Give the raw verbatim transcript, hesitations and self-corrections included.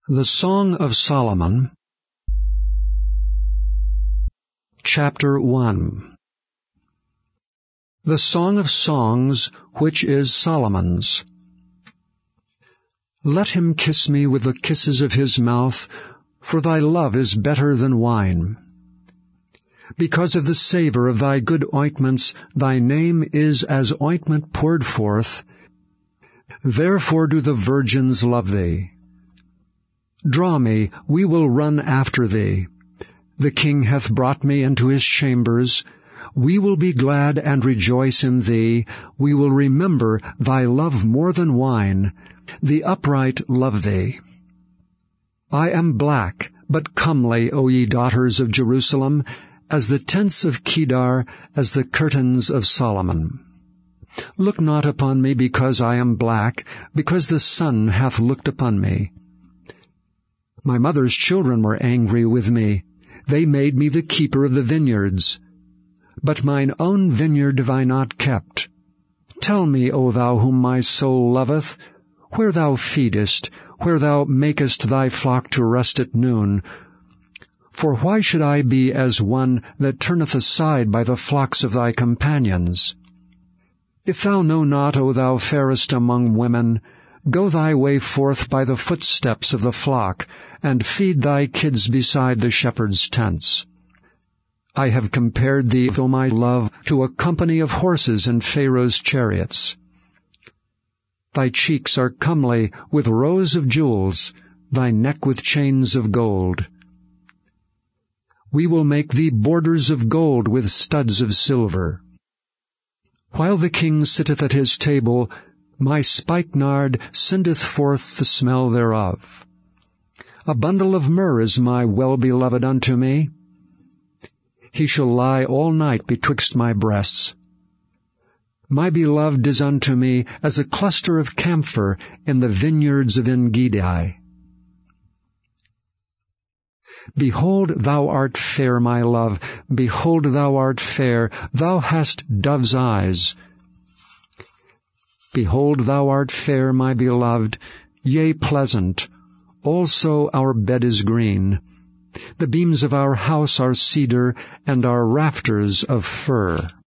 The Song of Solomon, Chapter one. The Song of Songs, which is Solomon's. Let him kiss me with the kisses of his mouth, for thy love is better than wine. Because of the savor of thy good ointments, thy name is as ointment poured forth. Therefore do the virgins love thee. Draw me, we will run after thee. The king hath brought me into his chambers. We will be glad and rejoice in thee. We will remember thy love more than wine. The upright love thee. I am black, but comely, O ye daughters of Jerusalem, as the tents of Kedar, as the curtains of Solomon. Look not upon me because I am black, because the sun hath looked upon me. My mother's children were angry with me. They made me the keeper of the vineyards. But mine own vineyard have I not kept. Tell me, O thou whom my soul loveth, where thou feedest, where thou makest thy flock to rest at noon. For why should I be as one that turneth aside by the flocks of thy companions? If thou know not, O thou fairest among women, go thy way forth by the footsteps of the flock, and feed thy kids beside the shepherd's tents. I have compared thee, O my love, to a company of horses in Pharaoh's chariots. Thy cheeks are comely with rows of jewels, thy neck with chains of gold. We will make thee borders of gold with studs of silver. While the king sitteth at his table, my spikenard sendeth forth the smell thereof. A bundle of myrrh is my well-beloved unto me. He shall lie all night betwixt my breasts. My beloved is unto me as a cluster of camphor in the vineyards of En-gedi. Behold, thou art fair, my love. Behold, thou art fair. Thou hast dove's eyes. Behold, thou art fair, my beloved, yea, pleasant. Also our bed is green. The beams of our house are cedar, and our rafters of fir.